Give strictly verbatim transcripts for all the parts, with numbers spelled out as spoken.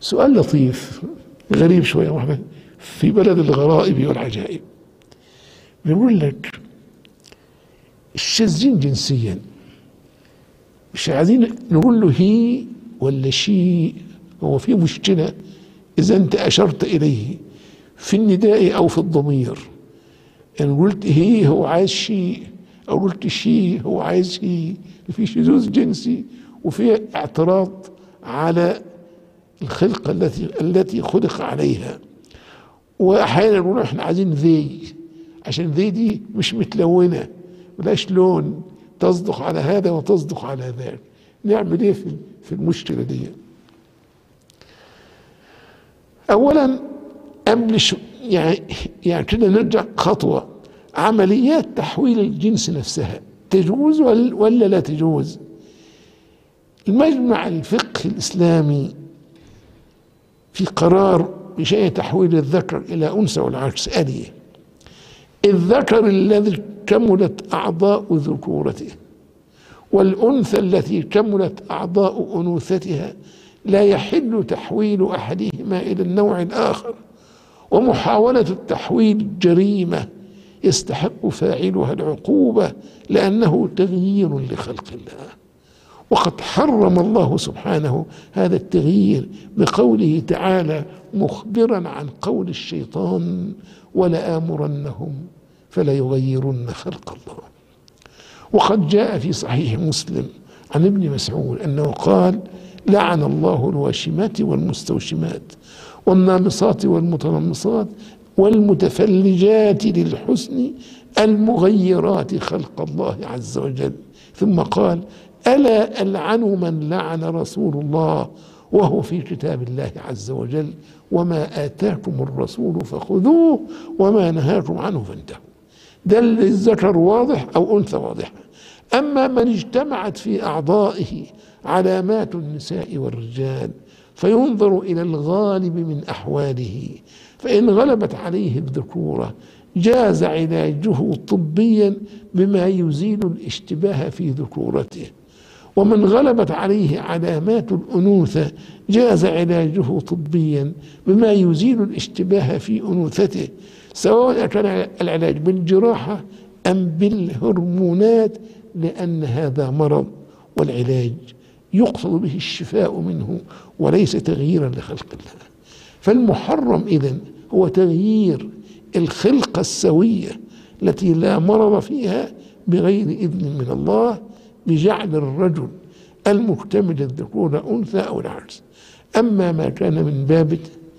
سؤال لطيف غريب شوية، واحنا في بلد الغرائب والعجائب. بيقول لك الشاذين جنسيا مش عايزين نقول له هي ولا شيء، هو في مشكلة إذا أنت أشرت إليه في النداء أو في الضمير. يعني قلت هي هو عايز شيء، أو قلت شيء هو عايز هي، في شذوذ جنسي وفي اعتراض على الخلقة التي التي خلق عليها. وأحيانا نقول احنا عايزين ذي، عشان ذي دي مش متلونة، ملاش لون، تصدق على هذا وتصدق على ذاك. نعمل ايه في في المشكلة دي؟ أولا قبل شو يعني يعني كده نرجع خطوة، عمليات تحويل الجنس نفسها تجوز ولا لا تجوز؟ المجمع الفقهي الإسلامي في قرار بشأن تحويل الذكر إلى أنثى والعكس قال إيه؟ الذكر الذي كملت أعضاء ذكورته والأنثى التي كملت أعضاء أنوثتها لا يحل تحويل أحدهما إلى النوع الآخر، ومحاولة التحويل جريمة يستحق فاعلها العقوبة لأنه تغيير لخلق الله. وقد حرم الله سبحانه هذا التغيير بقوله تعالى مخبرا عن قول الشيطان ولآمرنهم فلا يغيرن خلق الله. وقد جاء في صحيح مسلم عن ابن مسعود أنه قال لعن الله الواشمات والمستوشمات والنامصات والمتنمصات والمتفلجات للحسن المغيرات خلق الله عز وجل. ثم قال ألا ألعن من لعن رسول الله وهو في كتاب الله عز وجل وما آتاكم الرسول فخذوه وما نهاكم عنه فانتهوا. ده الذكر واضح أو أنثى واضحة. أما من اجتمعت في أعضائه علامات النساء والرجال فينظر إلى الغالب من أحواله، فإن غلبت عليه الذكورة جاز علاجه طبيا بما يزيل الاشتباه في ذكورته، ومن غلبت عليه علامات الأنوثة جاز علاجه طبيا بما يزيل الاشتباه في أنوثته، سواء كان العلاج بالجراحة أم بالهرمونات، لأن هذا مرض والعلاج يقصد به الشفاء منه وليس تغييرا لخلق الله. فالمحرم إذن هو تغيير الخلقة السوية التي لا مرض فيها بغير إذن من الله بجعل الرجل المكتمل الذكورة أنثى أو العكس. أما ما كان من باب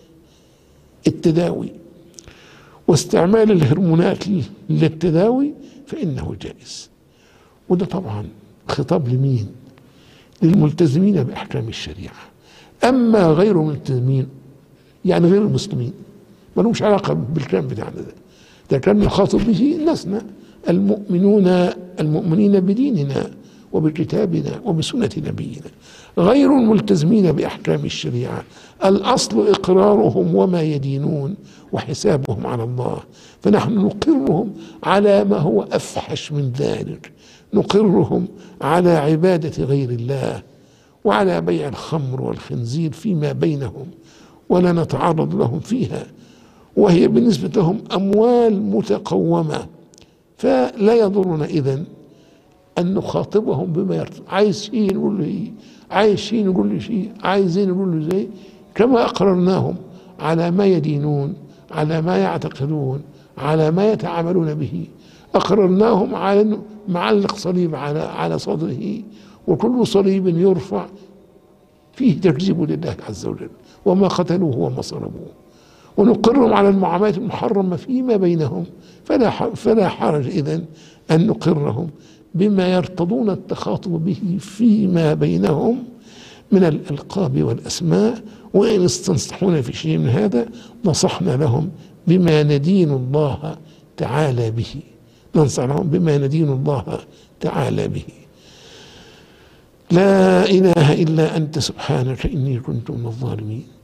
التداوي واستعمال الهرمونات للتداوي فإنه جائز. وده طبعا خطاب لمين؟ للملتزمين بأحكام الشريعة. أما غير الملتزمين يعني غير المسلمين ما لهمش علاقة بالكلام بتاعنا ده، ده كان يخاطب به ناسنا المؤمنون المؤمنين بديننا وبكتابنا وبسنة نبينا. غير الملتزمين بأحكام الشريعة الأصل إقرارهم وما يدينون وحسابهم على الله، فنحن نقرهم على ما هو أفحش من ذلك، نقرهم على عبادة غير الله وعلى بيع الخمر والخنزير فيما بينهم ولا نتعرض لهم فيها، وهي بالنسبة لهم أموال متقومة، فلا يضرنا إذن أن نخاطبهم بما يرضى. عايز شيء نقول له إيه، عايز شيء نقول له شيء، عايزين نقول له زي كما أقررناهم على ما يدينون، على ما يعتقدون، على ما يتعاملون به. أقررناهم على أنه معلق صليب على على صدره، وكل صليب يرفع فيه تكذيب لله عز وجل، وما قتلوه وما صلبوه. ونقرهم على المعاملات المحرمة فيما بينهم، فلا فلا حرج إذن أن نقرهم بما يرتضون التخاطب به فيما بينهم من الألقاب والأسماء. وإن استنصحونا في شيء من هذا نصحنا لهم بما ندين الله تعالى به، ننصح لهم بما ندين الله تعالى به. لا إله إلا أنت سبحانك إني كنت من الظالمين.